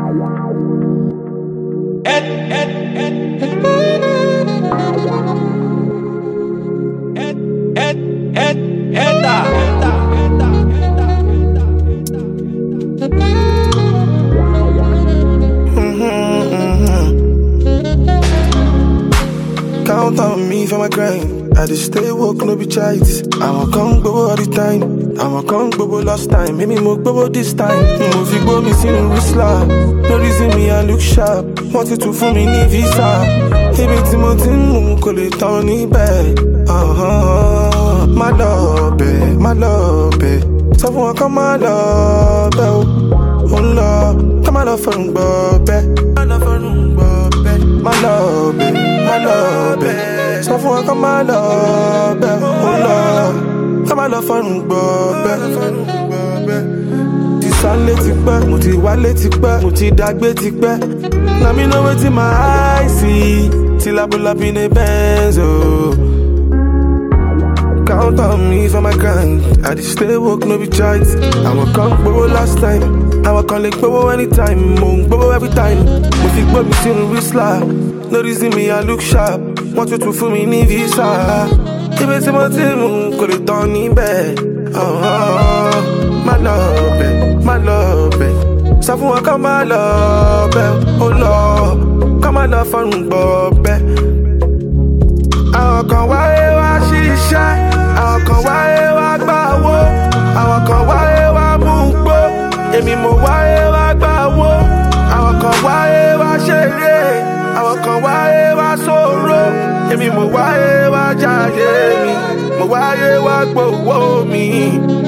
Count on me for my grind. I just stay woke, no be chides. I'ma come go all the time. I'ma come go last time. Maybe more go this time. Mo fi go me see no slap. No reason me I look sharp. Wanted to for me ní visa. Ibi tí mo ti ń mú kò lè tán níbẹ̀. Má lọ bẹ̀. Sọ fún wọn kán má lọ bẹ̀ o. Ó ń lọ, kán má lọ fọ̀rùn gbọ́ bẹ́. Má lọ bẹ̀. Sọ fún wọn kán má lọ bẹ̀. Ó ń lọ, kán má lọ fọ̀rùn gbọ́ bẹ́. Ti sálé ti pẹ́, mo ti wálé ti pẹ́, mo ti dàgbé ti pẹ́. Na me know wetin my eye see. Till I pull up in a Benz, oh. Count on me for my grind. I just stay woke, no be chides. I'ma come gbogbo last time. I'ma come like gbogbo anytime. Mo ń gbogbo every time. Mo fi gbọ́ mi sínú wristler. No reason me I look sharp. Wọ́n tuntun fún mi ní visa. Ibi tí mo ti mú kò lè tán níbẹ̀. Má lọ bẹ̀. Sọ fún wọn kán má lọ bẹ̀. Ó lọ, kán má lọ fọ̀rùn gbọ́ bẹ́. Àwọn kan wáyé wá ṣiṣẹ́. Àwọn kan wáyé wá gbàwó. Àwọn kan wáyé wá mú gbó. Èmi mo wáyé wá gbàwó. Àwọn kan wáyé wá ṣeré. Àwọn kan wáyé wá sọ̀rọ̀. Èmi mo wáyé wá jayé mi. Mo wáyé wá gbowó mi.